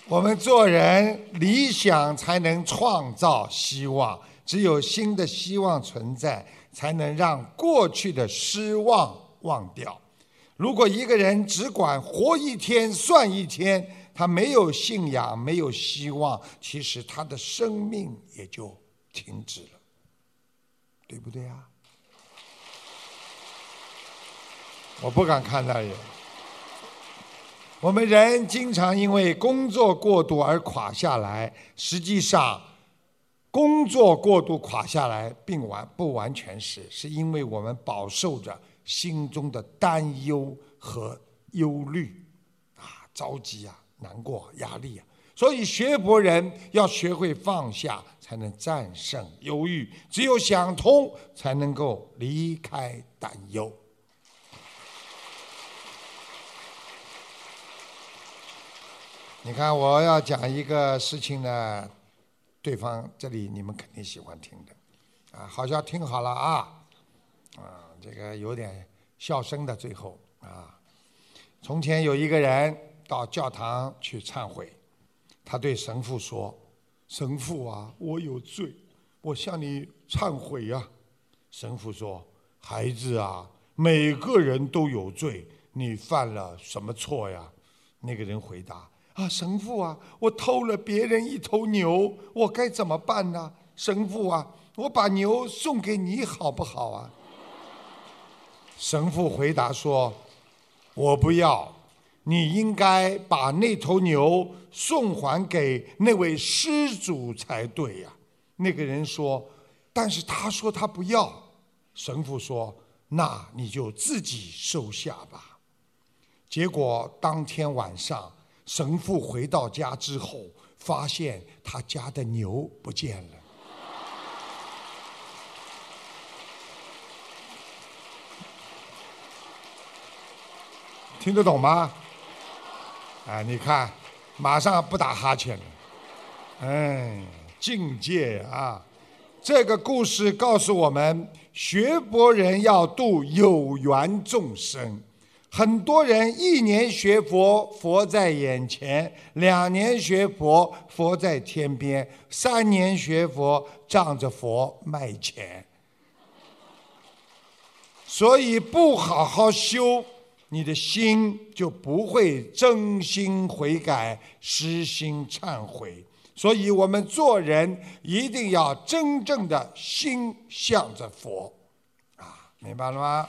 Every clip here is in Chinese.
我们做人，理想才能创造希望，只有新的希望存在，才能让过去的失望忘掉。如果一个人只管活一天算一天，他没有信仰，没有希望，其实他的生命也就停止了，对不对啊？我不敢看那人。我们人经常因为工作过度而垮下来，实际上工作过度垮下来并不完全是因为我们饱受着心中的担忧和忧虑着急难过压力所以学佛人要学会放下，才能战胜忧郁，只有想通才能够离开担忧。你看，我要讲一个事情呢，对方这里你们肯定喜欢听的，好像听好了这个有点笑声的最后从前有一个人到教堂去忏悔，他对神父说：“神父我有罪，我向你忏悔呀。”神父说：“孩子每个人都有罪，你犯了什么错呀？”那个人回答：“神父我偷了别人一头牛，我该怎么办呢？神父我把牛送给你好不好神父回答说：“我不要，你应该把那头牛送还给那位施主才对呀。”那个人说：“但是他说他不要。”神父说：“那你就自己收下吧。”结果当天晚上，神父回到家之后，发现他家的牛不见了。听得懂吗？你看，马上不打哈欠了。境界这个故事告诉我们，学佛人要度有缘众生。很多人1年学佛，佛在眼前；2年学佛，佛在天边；3年学佛，仗着佛卖钱。所以不好好修，你的心就不会真心悔改，实心忏悔。所以我们做人一定要真正的心向着佛明白了吗？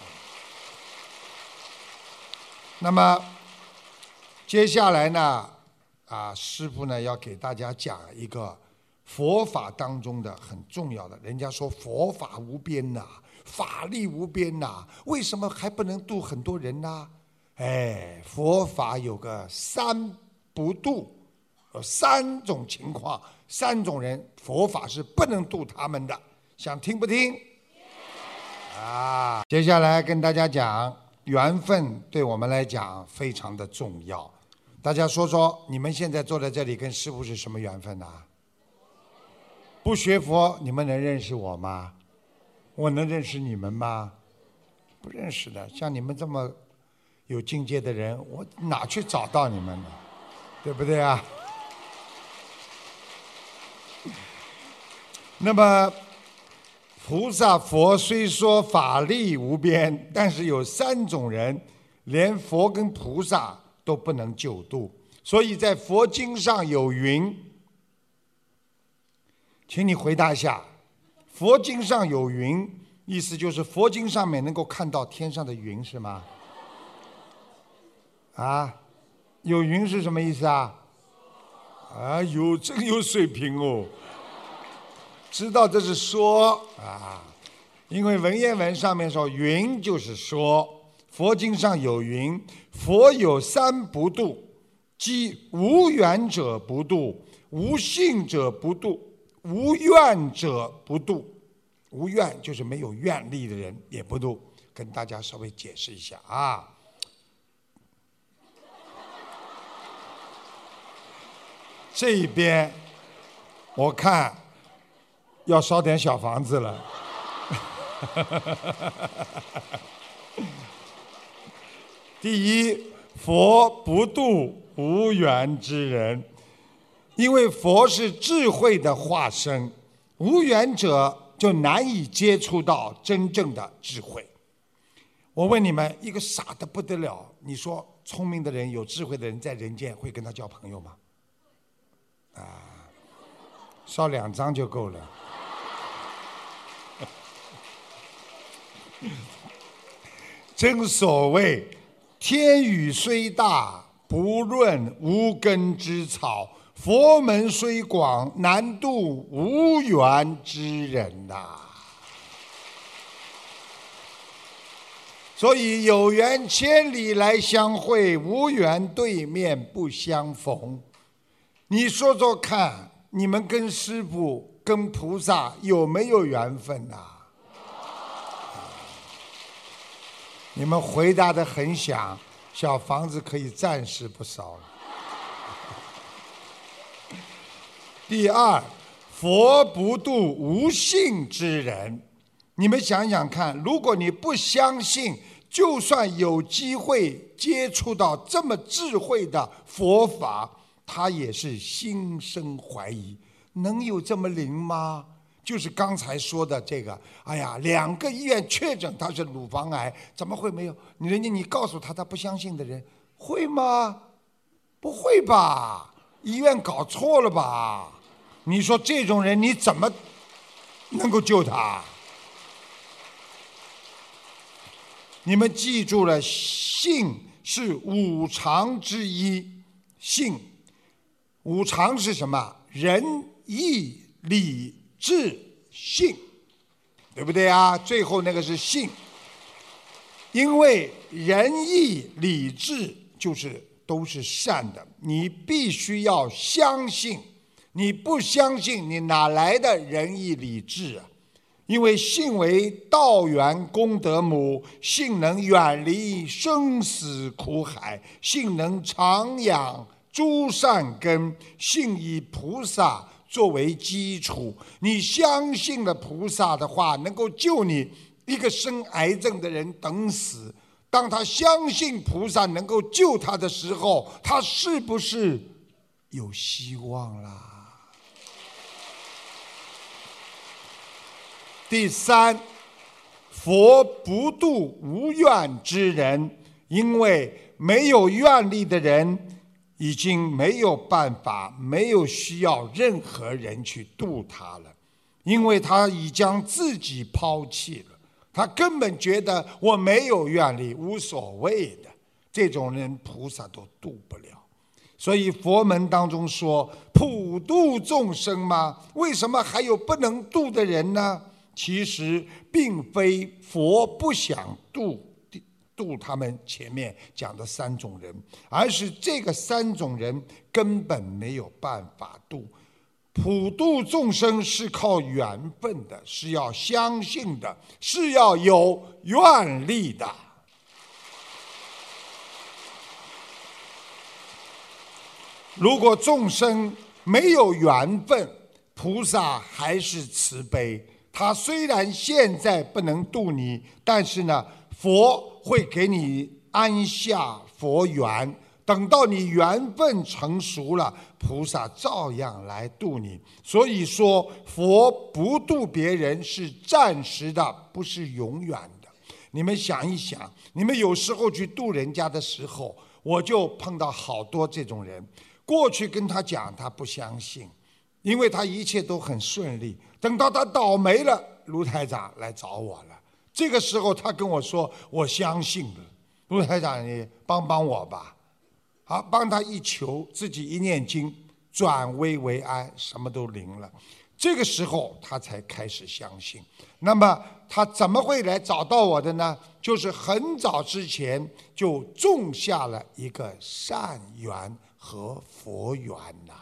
那么接下来呢师父呢要给大家讲一个佛法当中的很重要的。人家说佛法无边法力无边为什么还不能度很多人呢？佛法有个3不度，有3种情况，3种人佛法是不能度他们的。想听不听？接下来跟大家讲，缘分对我们来讲非常的重要。大家说说，你们现在坐在这里跟师父是什么缘分不学佛，你们能认识我吗？我能认识你们吗？不认识的。像你们这么有境界的人，我哪去找到你们呢？对不对那么菩萨佛虽说法力无边，但是有3种人连佛跟菩萨都不能救度。所以在佛经上有云，请你回答一下，佛经上有云，意思就是佛经上面能够看到天上的云是吗？有云是什么意思真有水平哦，知道这是说因为文言文上面说云就是说，佛经上有云，佛有3不度，即无缘者不度，无信者不度，无愿者不度。无愿就是没有愿力的人也不度。跟大家稍微解释一下这一边我看要烧点小房子了第一，佛不度无缘之人。因为佛是智慧的化身，无缘者就难以接触到真正的智慧。我问你们，一个傻得不得了，你说聪明的人、有智慧的人在人间会跟他交朋友吗？烧2张就够了。正所谓，天雨虽大，不润无根之草；佛门虽广，难渡无缘之人呐。所以有缘千里来相会，无缘对面不相逢。你说说看，你们跟师父、跟菩萨有没有缘分呐？你们回答得很响，小房子可以暂时不烧了。第二，佛不度无信之人。你们想想看，如果你不相信，就算有机会接触到这么智慧的佛法，他也是心生怀疑，能有这么灵吗？就是刚才说的这个，哎呀，2个医院确诊他是乳房癌，怎么会没有？你告诉他，他不相信的人，会吗？不会吧？医院搞错了吧？你说这种人你怎么能够救他？你们记住了，信是5常之一。信5常是什么？仁义礼智信，对不对啊？最后那个是信。因为仁义礼智都是善的，你必须要相信。你不相信，你哪来的仁义礼智啊？因为信为道源功德母，信能远离生死苦海，信能长养诸善根，信以菩萨作为基础。你相信了菩萨的话，能够救你。一个生癌症的人等死，当他相信菩萨能够救他的时候，他是不是有希望啦？第三，佛不度无愿之人。因为没有愿力的人已经没有办法，没有需要任何人去度他了，因为他已将自己抛弃了。他根本觉得我没有愿力，无所谓的。这种人菩萨都度不了。所以佛门当中说普度众生吗？为什么还有不能度的人呢？其实并非佛不想度他们前面讲的3种人，而是这个3种人根本没有办法度。普度众生是靠缘分的，是要相信的，是要有愿力的。如果众生没有缘分，菩萨还是慈悲。他虽然现在不能度你，但是呢，佛会给你安下佛缘。等到你缘分成熟了，菩萨照样来度你。所以说，佛不度别人是暂时的，不是永远的。你们想一想，你们有时候去度人家的时候，我就碰到好多这种人。过去跟他讲，他不相信，因为他一切都很顺利。等到他倒霉了，卢台长来找我了。这个时候他跟我说，我相信了，卢台长你帮帮我吧。好，帮他一求，自己一念经，转危为安，什么都灵了。这个时候他才开始相信。那么他怎么会来找到我的呢？就是很早之前就种下了一个善缘和佛缘呐。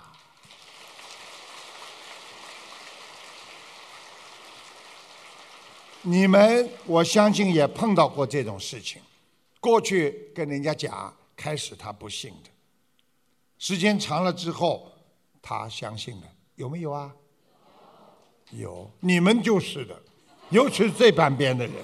你们我相信也碰到过这种事情。过去跟人家讲，开始他不信的，时间长了之后他相信了，有没有啊？有，你们就是的，尤其是这半边的人。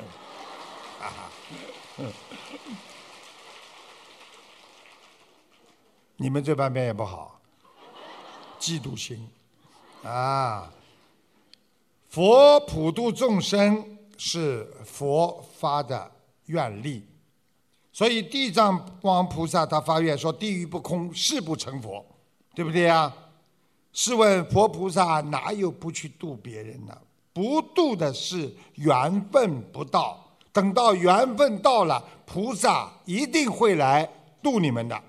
你们这半边也不好，嫉妒心啊。佛普度众生是佛发的愿力，所以地藏王菩萨他发愿说：“地狱不空，誓不成佛。”对不对呀？试问佛菩萨哪有不去度别人呢？不度的是缘分不到，等到缘分到了，菩萨一定会来度你们的。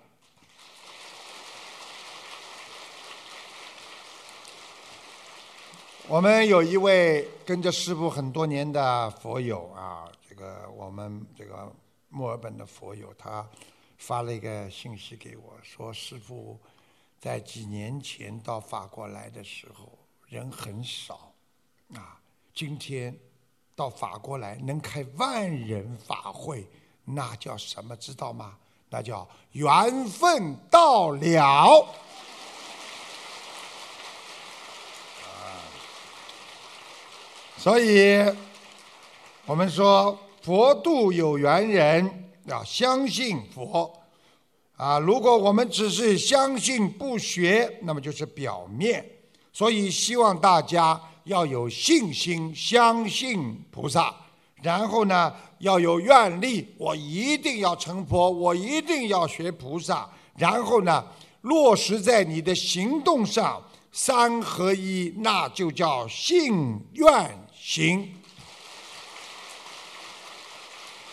我们有一位跟着师父很多年的佛友啊，我们墨尔本的佛友，他发了一个信息给我，说师父在几年前到法国来的时候人很少啊，今天到法国来能开万人法会，那叫什么知道吗？那叫缘分到了。所以我们说佛度有缘人，要相信佛啊！如果我们只是相信不学，那么就是表面。所以希望大家要有信心，相信菩萨，然后呢要有愿力，我一定要成佛，我一定要学菩萨，然后呢落实在你的行动上，三合一，那就叫信愿行。